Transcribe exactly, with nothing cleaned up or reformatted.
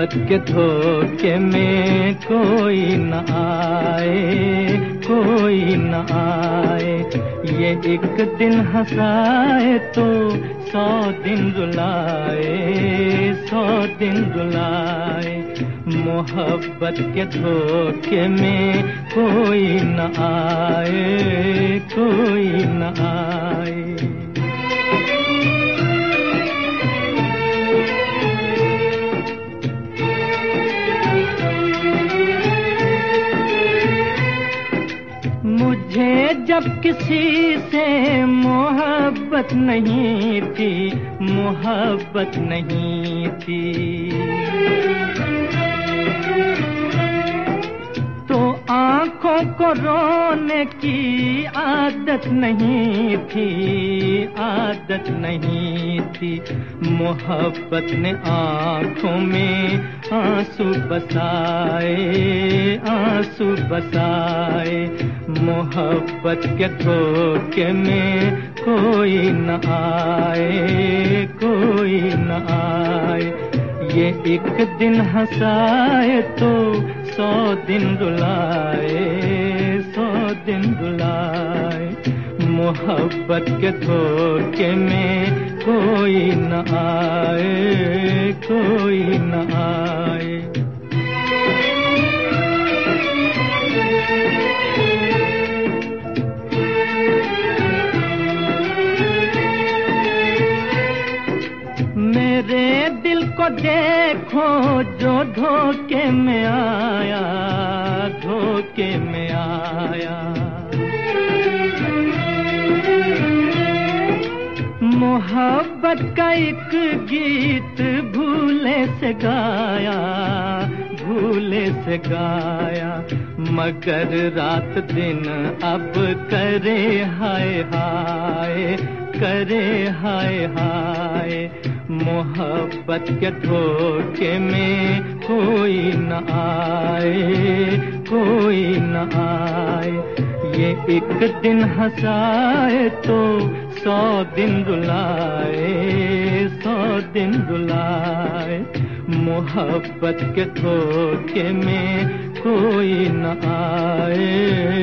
मोहब्बत के धोखे में कोई न आए, कोई न आए। ये एक दिन हंसाए तो सौ दिन रुलाए, सौ दिन रुलाए। मोहब्बत के धोखे में कोई न आए, कोई न आए। मुझे जब किसी से मोहब्बत नहीं थी, मोहब्बत नहीं थी, तो आँखों को रोने की आदत नहीं थी, आदत नहीं थी। मोहब्बत ने आँखों में आंसू बसाए, आंसू बसाए। मोहब्बत के धोखे में कोई न आए, कोई न आए। ये एक दिन हंसाए तो सौ दिन रुलाए, सौ दिन रुलाए। मोहब्बत के धोखे में कोई न आए, कोई न आए। मेरे दिल को देखो जो धोखे में आया, धोखे में आया। मोहब्बत का एक गीत भूले से गाया, भूले से गाया। मगर रात दिन अब करे हाय हाय, करे हाय हाय। मोहब्बत के धोखे में कोई न आए, कोई न आए। ये एक दिन हंसाए तो सौ दिन रुलाए, सौ दिन रुलाए। मोहब्बत के धोखे में कोई न आए,